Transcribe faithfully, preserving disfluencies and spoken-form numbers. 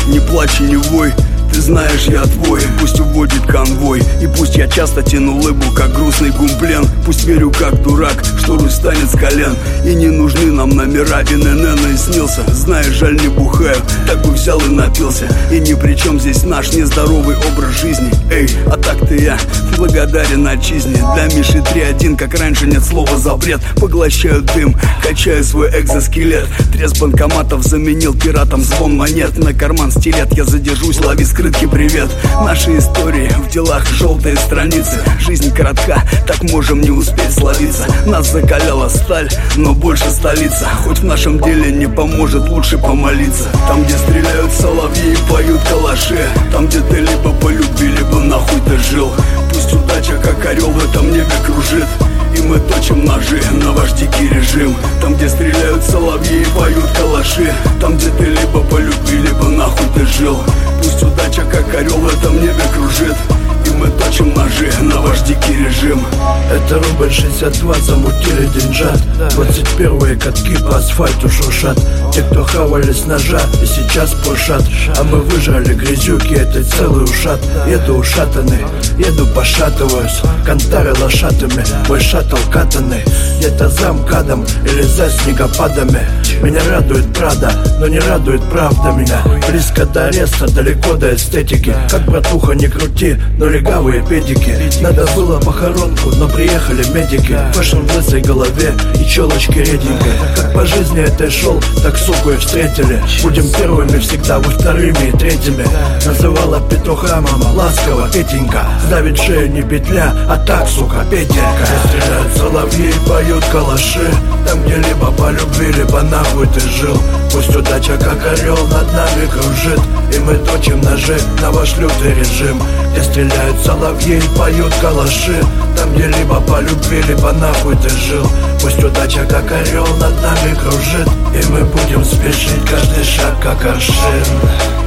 не плачь и не вой. Ты знаешь, я твой, пусть уводит конвой. И пусть я часто тяну лыбу, как грустный гумплен. Пусть верю, как дурак, что Русь станет с колен. И не нужны нам номера, и НН и снился. Знаешь, жаль, не бухаю, так бы взял и напился. И ни при чем здесь наш нездоровый образ жизни. Эй, а так-то я благодарен отчизне. Для Миши три один, как раньше, нет слова запрет. Поглощаю дым, качаю свой экзоскелет. Треск банкоматов заменил пиратом звон монет. На карман стилет, я задержусь, лови скрытки, привет. Наши истории в делах желтые страницы. Жизнь коротка, так можем не успеть словиться. Нас закаляла сталь, но больше столица. Хоть в нашем деле не поможет, лучше помолиться. Там, где стреляют соловьи и поют калаши. Там, где ты либо по любви, либо нахуй ты жил. Пусть удача, как орел, в этом небе кружит. И мы точим ножи на ваш дикий режим. Там, где стреляют соловьи и поют калаши. Там, где ты либо по любви, либо нахуй ты жил. Пусть удача, как орел, в этом небе кружит. И мы точим ножи на ваш дикий режим. Это рубль шестьдесят два, замутили деньжат. Двадцать первые катки по асфальту шуршат. Те, кто хавали с ножа и сейчас пушат. А мы выжрали грязюки, это целый ушат. Еду ушатанный, еду пошатываюсь. Кантары лошатыми, мой шаттл катанный. Где-то за МКАДом или за снегопадами. Меня радует Прада, но не радует правда меня. Близко до ареста, далеко до эстетики. Как братуха не крути, но легавые педики. Надо было похоронку, но приехали медики. Фэшн в лысой голове и челочки реденькой. Как по жизни этой шел, так суку и встретили. Будем первыми всегда, вы вторыми и третьими. Называла петуха мама ласково Петенька. Сдавит шею не петля, а так, сука, Петелька. Стреляют соловьи и поют калаши. Там, где либо по любви, либо нахуй ты жил. Пусть удача, как орел, над нами кружит. И мы точим ножи на ваш лютый режим. Где стреляют соловьи и поют калаши. Там, где либо по любви, либо нахуй ты жил. Пусть удача, как орел, над нами кружит. И мы будем спешить, каждый шаг, как аршин.